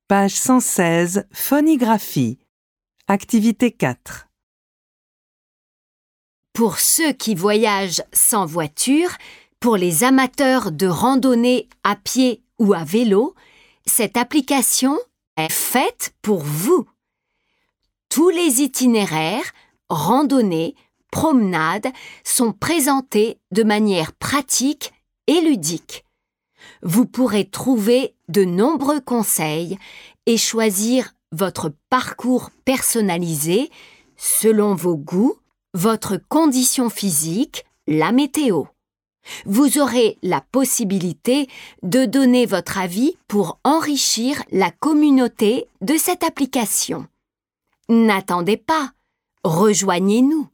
Page 116, Phonigraphie. Activité 4. Pour ceux qui voyagent sans voiture, pour les amateurs de randonnée à pied ou à vélo, cette application est faite pour vous. Tous les itinéraires, randonnées, promenades sont présentés de manière pratique et ludique. Vous pourrez trouver de nombreux conseils et choisir votre parcours personnalisé selon vos goûts, votre condition physique, la météo. Vous aurez la possibilité de donner votre avis pour enrichir la communauté de cette application. N'attendez pas, rejoignez-nous.